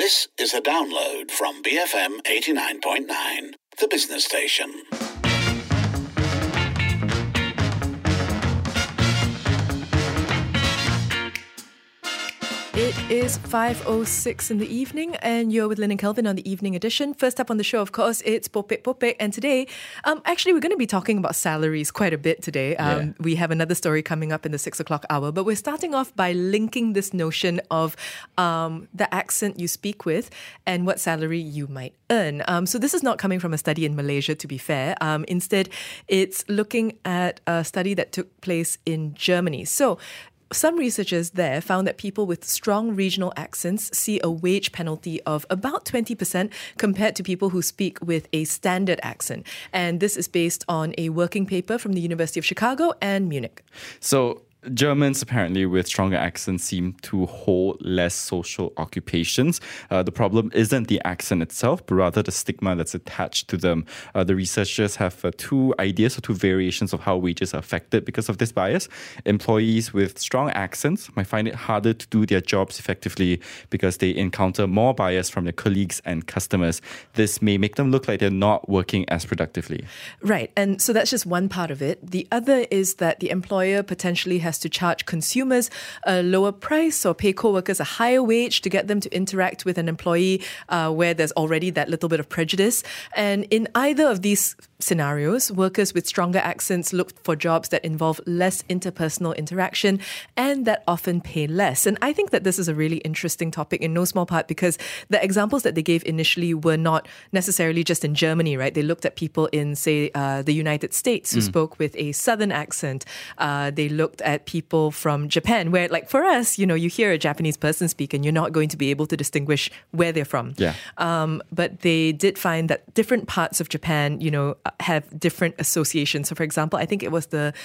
This is a download from BFM 89.9, the business station. It is 5:06 in the evening and you're with Lynn and Kelvin on the evening edition. First up on the show, of course, it's Popek Popek. And today, actually, we're going to be talking about salaries quite a bit today. We have another story coming up in the 6 o'clock hour, but we're starting off by linking this notion of the accent you speak with and what salary you might earn. So this is not coming from a study in Malaysia, to be fair. Instead, it's looking at a study that took place in Germany. So some researchers there found that people with strong regional accents see a wage penalty of about 20% compared to people who speak with a standard accent. And this is based on a working paper from the University of Chicago and Munich. So Germans apparently with stronger accents seem to hold less social occupations. The problem isn't the accent itself, but rather the stigma that's attached to them. The researchers have two ideas or two variations of how wages are affected because of this bias. Employees with strong accents might find it harder to do their jobs effectively because they encounter more bias from their colleagues and customers. This may make them look like they're not working as productively. Right, and so that's just one part of it. The other is that the employer potentially has to charge consumers a lower price or pay co-workers a higher wage to get them to interact with an employee where there's already that little bit of prejudice. And in either of these scenarios, workers with stronger accents look for jobs that involve less interpersonal interaction and that often pay less. And I think that this is a really interesting topic in no small part because the examples that they gave initially were not necessarily just in Germany, right? They looked at people in, say, the United States who spoke with a southern accent. They looked at people from Japan where, like for us, you know, you hear a Japanese person speak and you're not going to be able to distinguish where they're from. Yeah. But they did find that different parts of Japan, you know, have different associations. So for example, I think it was the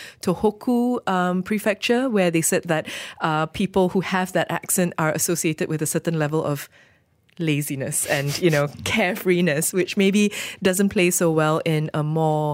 Tohoku prefecture where they said that people who have that accent are associated with a certain level of laziness and, you know, carefreeness, which maybe doesn't play so well in a more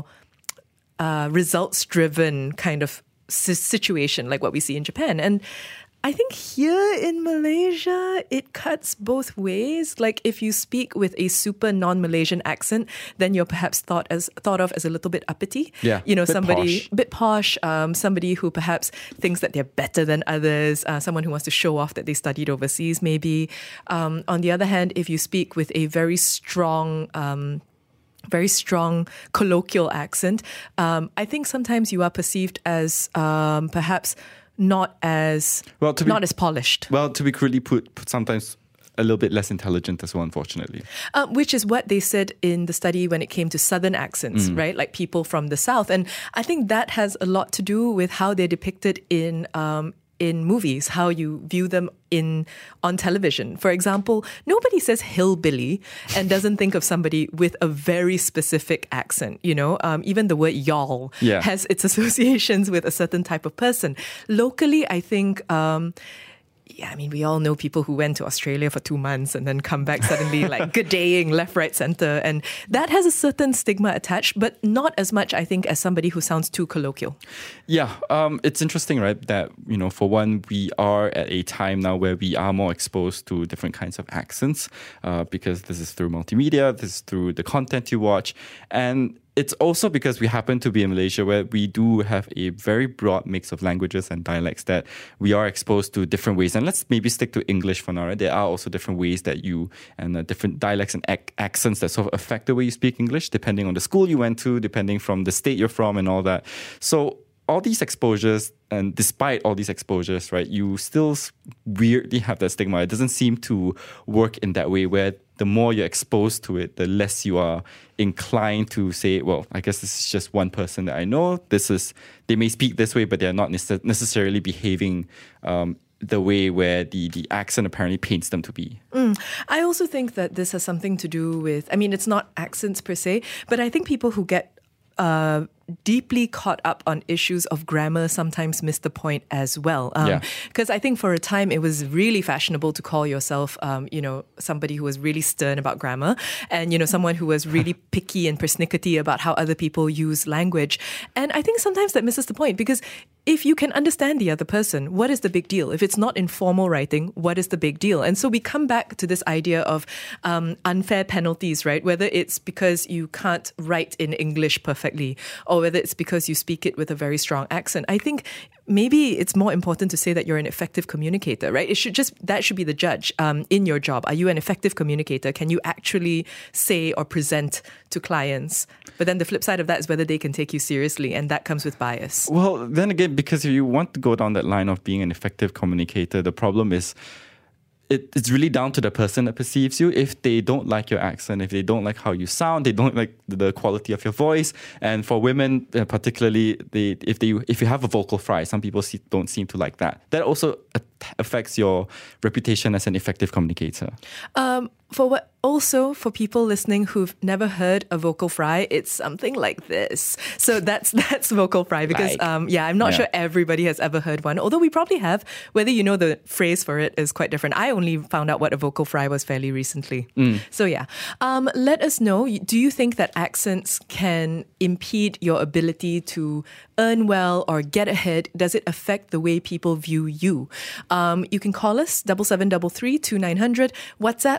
results-driven kind of situation like what we see in Japan. And I think here in Malaysia, it cuts both ways. Like if you speak with a super non-Malaysian accent, then you're perhaps thought of as a little bit uppity. Yeah, you know, bit bit posh, somebody who perhaps thinks that they're better than others, someone who wants to show off that they studied overseas maybe. On the other hand, if you speak with a very strong colloquial accent, I think sometimes you are perceived as perhaps not as polished. Well, to be crudely put, sometimes a little bit less intelligent as well, unfortunately. Which is what they said in the study when it came to southern accents, right? Like people from the south. And I think that has a lot to do with how they're depicted in movies, how you view them on television. For example, nobody says hillbilly and doesn't think of somebody with a very specific accent. You know, even the word y'all has its associations with a certain type of person. Locally, I think we all know people who went to Australia for 2 months and then come back suddenly like good daying left, right, center. And that has a certain stigma attached, but not as much, I think, as somebody who sounds too colloquial. Yeah. It's interesting, right, that, you know, for one, we are at a time now where we are more exposed to different kinds of accents because this is through multimedia, this is through the content you watch. And it's also because we happen to be in Malaysia where we do have a very broad mix of languages and dialects that we are exposed to different ways. And let's maybe stick to English for now, right? There are also different ways that different dialects and accents that sort of affect the way you speak English, depending on the school you went to, depending from the state you're from and all that. So all these exposures, and despite all these exposures, right, you still weirdly have that stigma. It doesn't seem to work in that way where the more you're exposed to it, the less you are inclined to say, well, I guess this is just one person that I know. They may speak this way, but they're not necessarily behaving the way where the accent apparently paints them to be. I also think that this has something to do with, it's not accents per se, but I think people who get deeply caught up on issues of grammar sometimes miss the point as well. Because I think for a time it was really fashionable to call yourself, somebody who was really stern about grammar and, someone who was really picky and persnickety about how other people use language. And I think sometimes that misses the point because if you can understand the other person, what is the big deal? If it's not in formal writing, what is the big deal? And so we come back to this idea of unfair penalties, right? Whether it's because you can't write in English perfectly or whether it's because you speak it with a very strong accent. I think maybe it's more important to say that you're an effective communicator, right? That should be the judge in your job. Are you an effective communicator? Can you actually say or present to clients? But then the flip side of that is whether they can take you seriously, and that comes with bias. Well, then again, because if you want to go down that line of being an effective communicator, the problem is it's really down to the person that perceives you. If they don't like your accent, if they don't like how you sound, they don't like the quality of your voice. And for women, particularly, if you have a vocal fry, some people don't seem to like that. That also affects your reputation as an effective communicator. For people listening who've never heard a vocal fry, it's something like this. So that's vocal fry because I'm not sure everybody has ever heard one. Although we probably have. Whether you know the phrase for it is quite different. I only found out what a vocal fry was fairly recently. So let us know. Do you think that accents can impede your ability to earn well or get ahead? Does it affect the way people view you? You can call us 7733 2900, WhatsApp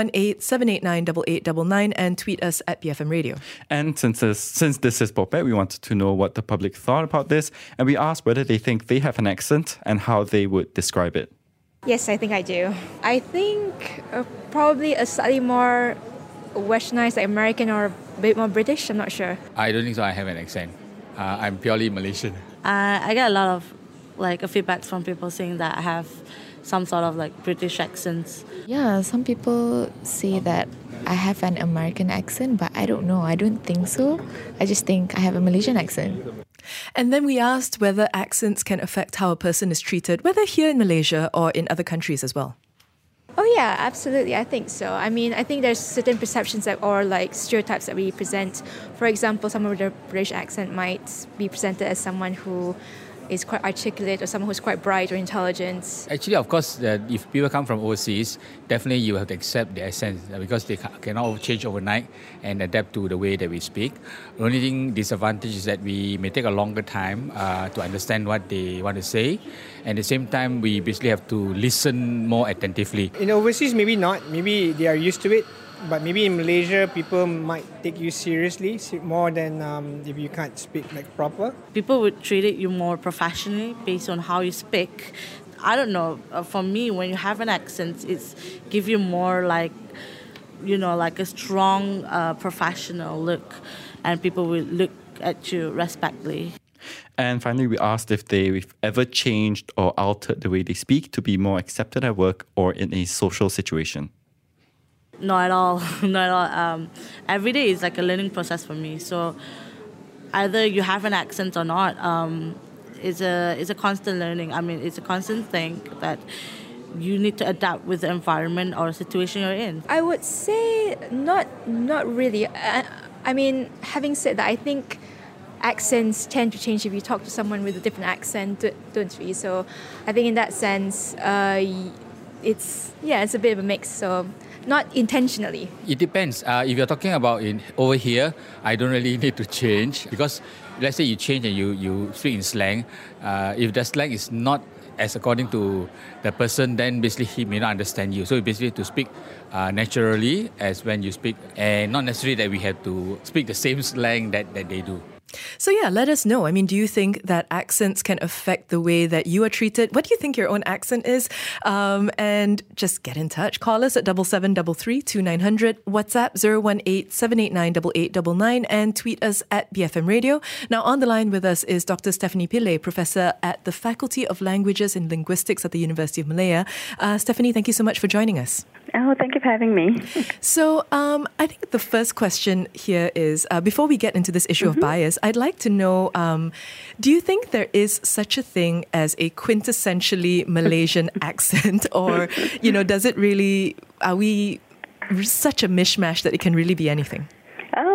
018-789-8899 and tweet us at BFM Radio. And since this is Popet, we wanted to know what the public thought about this, and we asked whether they think they have an accent and how they would describe it. Yes, I think I do. I think probably a slightly more westernized, like American or a bit more British. I'm not sure. I don't think so. I have an accent. I'm purely Malaysian. I get a lot of feedback from people saying that I have some sort of British accents. Yeah, some people say that I have an American accent, but I don't know. I don't think so. I just think I have a Malaysian accent. And then we asked whether accents can affect how a person is treated, whether here in Malaysia or in other countries as well. Oh yeah, absolutely. I think so. I mean, I think there's certain perceptions or stereotypes that we present. For example, someone with a British accent might be presented as someone who is quite articulate or someone who's quite bright or intelligent. Actually, of course, if people come from overseas, definitely you have to accept their accent because they cannot change overnight and adapt to the way that we speak. The only disadvantage is that we may take a longer time to understand what they want to say. And at the same time, we basically have to listen more attentively. In overseas, maybe not. Maybe they are used to it. But maybe in Malaysia, people might take you seriously more than if you can't speak proper. People would treat you more professionally based on how you speak. I don't know. For me, when you have an accent, it's give you more a strong professional look, and people will look at you respectfully. And finally, we asked if they've ever changed or altered the way they speak to be more accepted at work or in a social situation. Not at all. Not at all. Every day is like a learning process for me. So either you have an accent or not, it's a constant learning. I mean, it's a constant thing that you need to adapt with the environment or situation you're in. I would say not really. I mean, having said that, I think accents tend to change if you talk to someone with a different accent, don't we? So I think in that sense, it's a bit of a mix. So not intentionally. It depends. If you're talking about over here, I don't really need to change because let's say you change and you speak in slang. If the slang is not as according to the person, then basically he may not understand you. So basically to speak naturally as when you speak, and not necessarily that we have to speak the same slang that they do. So let us know. I mean, do you think that accents can affect the way that you are treated? What do you think your own accent is? And just get in touch. Call us at 7733 2900, WhatsApp 018-789-8899 and tweet us at BFM Radio. Now on the line with us is Dr. Stephanie Pillay, Professor at the Faculty of Languages and Linguistics at the University of Malaya. Stephanie, thank you so much for joining us. Oh, thank you for having me. So I think the first question here is, before we get into this issue of bias, I'd like to know, do you think there is such a thing as a quintessentially Malaysian accent? Or, does it really, are we such a mishmash that it can really be anything?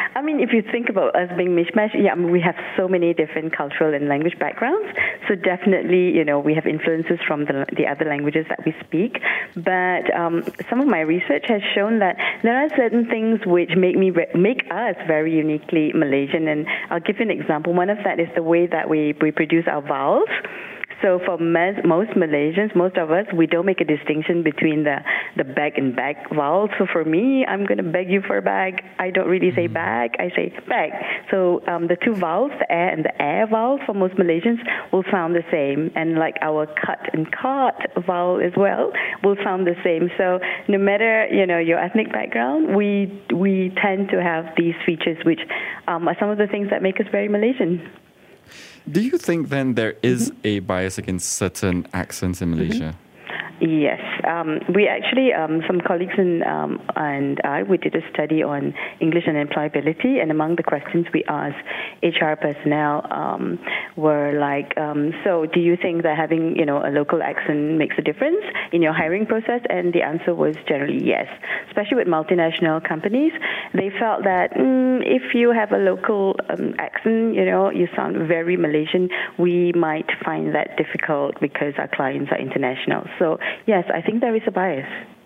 I mean, if you think about us being mishmash, yeah, I mean, we have so many different cultural and language backgrounds. So definitely, we have influences from the other languages that we speak. But some of my research has shown that there are certain things which make us very uniquely Malaysian. And I'll give you an example. One of that is the way that we produce our vowels. So for most Malaysians, most of us, we don't make a distinction between the bag and bag vowels. So for me, I'm going to beg you for a bag. I don't really say bag, I say bag. So the two vowels, the air and the air vowels, for most Malaysians will sound the same. And like our cut and cart vowel as well will sound the same. So no matter, your ethnic background, we tend to have these features which are some of the things that make us very Malaysian. Do you think then there is a bias against certain accents in Malaysia? Yes. We actually, some colleagues and I, we did a study on English and employability, and among the questions we asked HR personnel were like, so do you think that having, a local accent makes a difference in your hiring process? And the answer was generally yes, especially with multinational companies. They felt that if you have a local accent, you sound very Malaysian, we might find that difficult because our clients are international. So yes, I think there is a bias.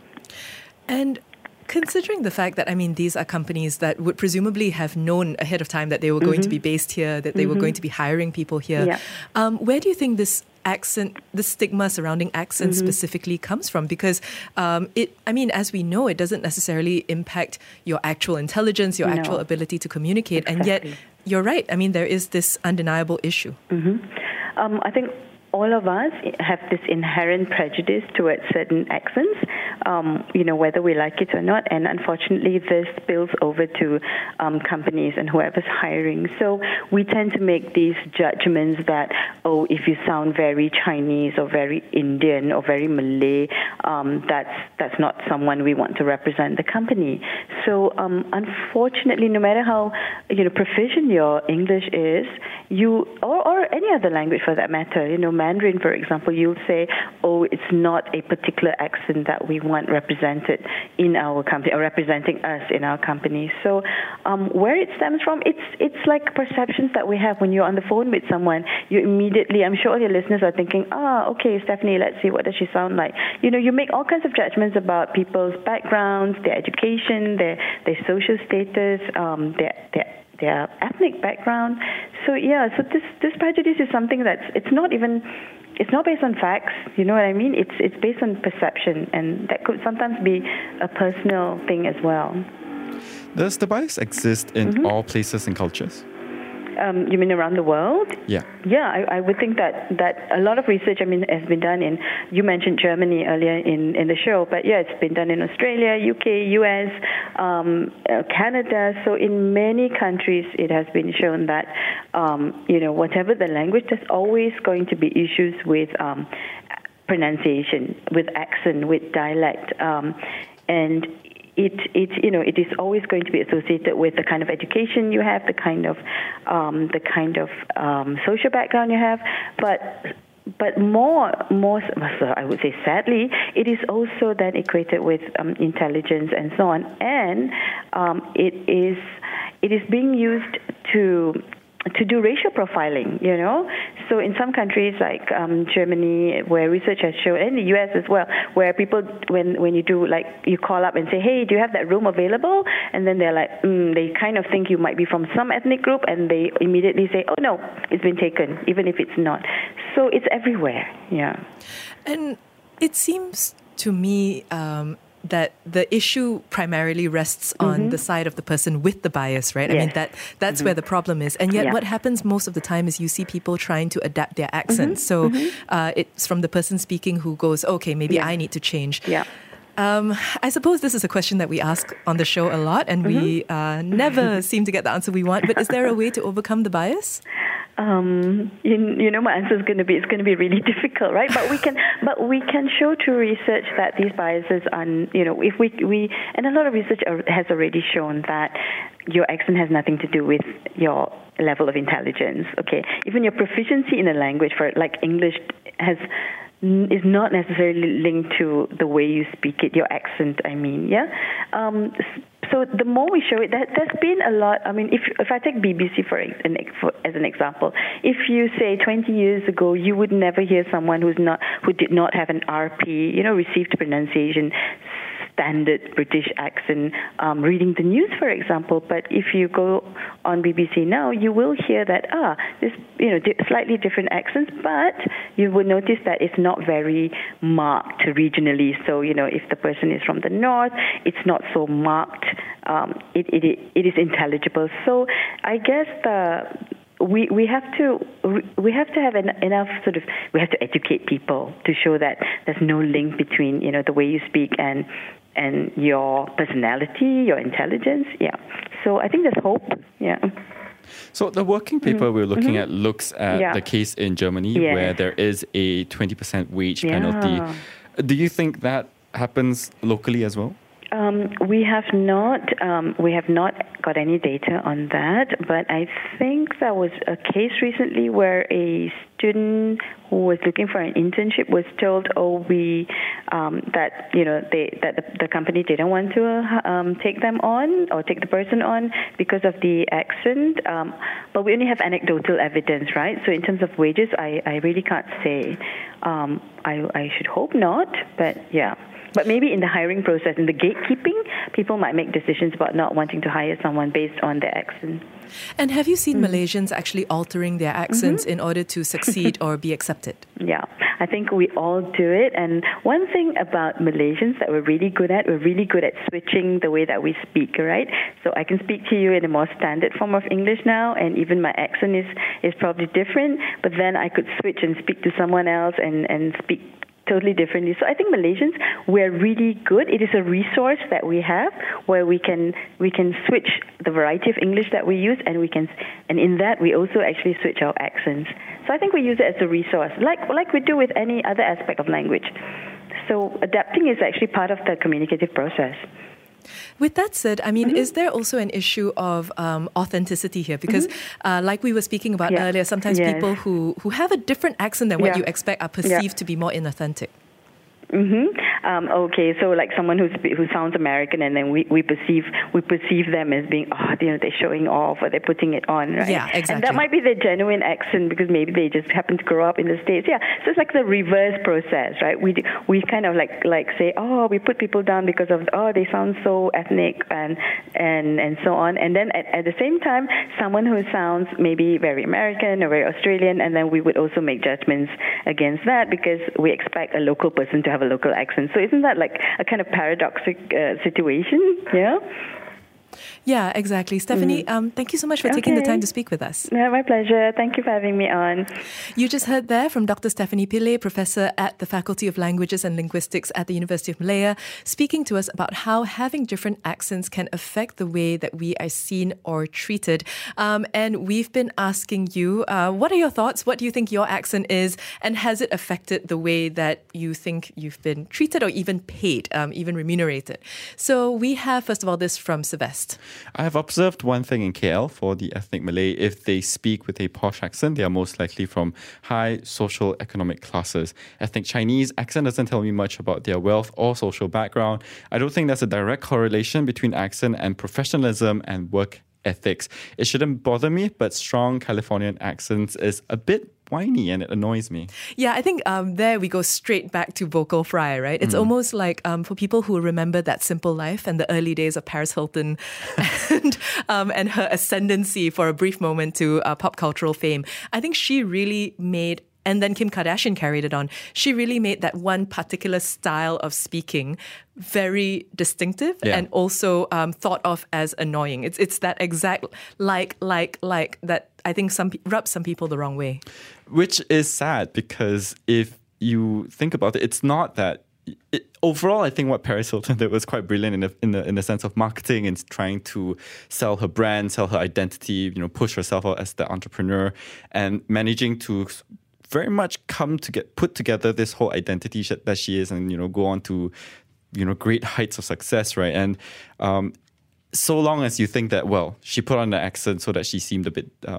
And considering the fact that, these are companies that would presumably have known ahead of time that they were going to be based here, that they were going to be hiring people here, where do you think this stigma surrounding accents specifically comes from? Because as we know, it doesn't necessarily impact your actual intelligence, your actual ability to communicate. Exactly. And yet, you're right. There is this undeniable issue. I think all of us have this inherent prejudice towards certain accents, whether we like it or not. And unfortunately, this spills over to companies and whoever's hiring. So we tend to make these judgments that, if you sound very Chinese or very Indian or very Malay, that's not someone we want to represent the company. So unfortunately, no matter how proficient your English is, or any other language for that matter, Mandarin, for example, you'll say, it's not a particular accent that we want represented in our company or representing us in our company. So where it stems from, it's like perceptions that we have when you're on the phone with someone. You immediately, I'm sure all your listeners are thinking, okay, Stephanie, let's see, what does she sound like? You make all kinds of judgments about people's backgrounds, their education, their social status, their ethnic background. So this prejudice is something it's not based on facts, you know what I mean? It's based on perception, and that could sometimes be a personal thing as well. Does the bias exist in all places and cultures? You mean around the world? Yeah. Yeah, I would think that a lot of research, has been done in, you mentioned Germany earlier in the show, but yeah, it's been done in Australia, UK, US, Canada. So in many countries, it has been shown that, whatever the language, there's always going to be issues with pronunciation, with accent, with dialect, and it is always going to be associated with the kind of education you have, the kind of social background you have, but more, so I would say sadly, it is also then equated with intelligence and so on, and it is being used to do racial profiling, So in some countries like Germany, where research has shown, and the US as well, where people, when you do, like, you call up and say, hey, do you have that room available? And then they're like, they kind of think you might be from some ethnic group, and they immediately say, oh no, it's been taken, even if it's not. So it's everywhere, yeah. And it seems to me that the issue primarily rests on the side of the person with the bias, right? Yes. That's where the problem is. And yet what happens most of the time is you see people trying to adapt their accents. So it's from the person speaking who goes, okay, maybe I need to change. Yeah. I suppose this is a question that we ask on the show a lot, and we never seem to get the answer we want. But is there a way to overcome the bias? My answer is going to be really difficult, right? But we can show through research that these biases are, if we and a lot of research has already shown that your accent has nothing to do with your level of intelligence. Okay, even your proficiency in a language, for like English, is not necessarily linked to the way you speak it, your accent, so the more we show it, there's been a lot. I mean, if I take BBC as an example, if you say 20 years ago, you would never hear someone who did not have an RP, received pronunciation, standard British accent, reading the news, for example. But if you go on BBC now, you will hear that this slightly different accents, but you will notice that it's not very marked regionally. So if the person is from the north, it's not so marked. It is intelligible. So I guess we have to have enough we have to educate people to show that there's no link between the way you speak and your personality, your intelligence. Yeah. So I think there's hope. Yeah. So the working paper we're looking at looks at the case in Germany where there is a 20% wage penalty. Do you think that happens locally as well? We have not got any data on that, but I think there was a case recently where a student who was looking for an internship was told, that the company didn't want to take them on or take the person on because of the accent. But we only have anecdotal evidence, right? So in terms of wages, I really can't say. I should hope not, but yeah. But maybe in the hiring process, in the gatekeeping, people might make decisions about not wanting to hire someone based on their accent. And have you seen Malaysians actually altering their accents in order to succeed or be accepted? Yeah, I think we all do it. And one thing about Malaysians that we're really good at switching the way that we speak, right? So I can speak to you in a more standard form of English now, and even my accent is probably different, but then I could switch and speak to someone else and speak totally differently. So I think Malaysians, we're really good. It is a resource that we have where we can switch the variety of English that we use, and in that we also actually switch our accents. So I think we use it as a resource, like we do with any other aspect of language. So adapting is actually part of the communicative process. With that said, I mean, is there also an issue of authenticity here? Because like we were speaking about earlier, sometimes people who have a different accent than what you expect are perceived to be more inauthentic. Okay, so like someone who sounds American, and then we perceive them as being they're showing off or they're putting it on, right? Yeah, exactly. And that might be their genuine accent because maybe they just happen to grow up in the States. Yeah, so it's like the reverse process, right? We kind of like say, we put people down because of they sound so ethnic and so on, and then at the same time, someone who sounds maybe very American or very Australian, and then we would also make judgments against that because we expect a local person to have a local accent. So isn't that like a kind of paradoxic situation? Yeah. Yeah, exactly. Stephanie, thank you so much for taking the time to speak with us. Yeah, my pleasure. Thank you for having me on. You just heard there from Dr. Stephanie Pillay, Professor at the Faculty of Languages and Linguistics at the University of Malaya, speaking to us about how having different accents can affect the way that we are seen or treated. And we've been asking you, what are your thoughts? What do you think your accent is? And has it affected the way that you think you've been treated or even paid, even remunerated? So we have, first of all, this from Sylvester. I have observed one thing in KL for the ethnic Malay. If they speak with a posh accent, they are most likely from high social economic classes. Ethnic Chinese accent doesn't tell me much about their wealth or social background. I don't think there's a direct correlation between accent and professionalism and work ethics. It shouldn't bother me, but strong Californian accents is a bit whiny and it annoys me. Yeah, I think there we go straight back to vocal fry, right? It's almost like for people who remember That Simple Life and the early days of Paris Hilton and her ascendancy for a brief moment to pop cultural fame. I think she really made, and then Kim Kardashian carried it on, she really made that one particular style of speaking very distinctive and also thought of as annoying. It's that exact like that I think rubs some people the wrong way. Which is sad because if you think about it, it's not that. Overall, I think what Paris Hilton did was quite brilliant in the sense of marketing and trying to sell her brand, sell her identity, push herself out as the entrepreneur and managing to very much put together this whole identity that she is and, go on to, great heights of success, right? And so long as you think that, well, she put on the accent so that she seemed a bit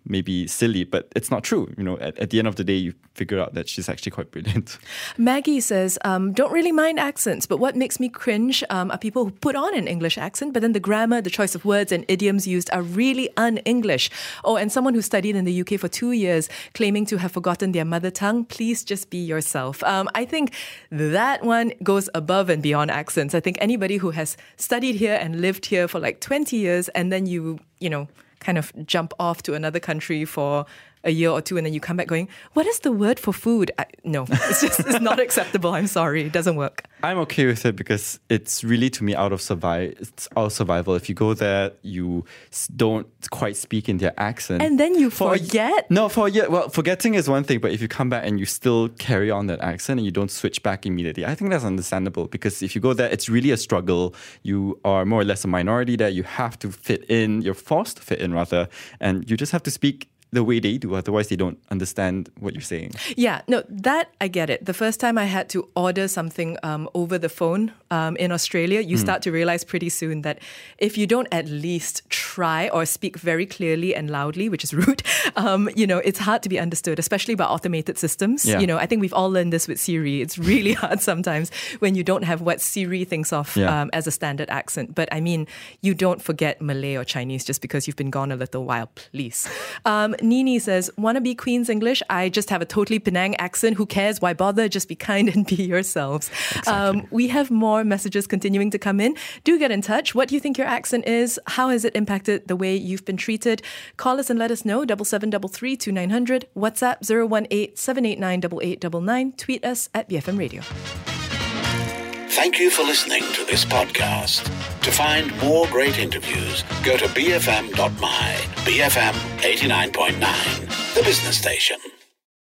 maybe silly, but it's not true. At the end of the day, you figure out that she's actually quite brilliant. Maggie says, don't really mind accents, but what makes me cringe are people who put on an English accent, but then the grammar, the choice of words and idioms used are really un-English. Oh, and someone who studied in the UK for 2 years claiming to have forgotten their mother tongue, please just be yourself. I think that one goes above and beyond accents. I think anybody who has studied here and lived here for like 20 years and then you kind of jump off to another country for a year or two and then you come back going, what is the word for food? No, it's not acceptable. I'm sorry. It doesn't work. I'm okay with it because it's really, to me, out of survival. If you go there, you don't quite speak in their accent. And then you forget? Forgetting is one thing, but if you come back and you still carry on that accent and you don't switch back immediately, I think that's understandable because if you go there, it's really a struggle. You are more or less a minority there. You have to fit in. You're forced to fit in, rather. And you just have to speak the way they do, otherwise they don't understand what you're saying. Yeah, no, that I get it. The first time I had to order something over the phone in Australia, you start to realize pretty soon that if you don't at least try or speak very clearly and loudly, which is rude, it's hard to be understood, especially by automated systems. Yeah. I think we've all learned this with Siri. It's really hard sometimes when you don't have what Siri thinks of as a standard accent. But I mean, you don't forget Malay or Chinese just because you've been gone a little while, please. Nini says, wanna be Queen's English? I just have a totally Penang accent. Who cares? Why bother? Just be kind and be yourselves. Exactly. We have more messages continuing to come in. Do get in touch. What do you think your accent is? How has it impacted the way you've been treated? Call us and let us know. 7733 2900. WhatsApp 018 789 8899. Tweet us at BFM Radio. Thank you for listening to this podcast. To find more great interviews, go to bfm.my. BFM 89.9, the business station.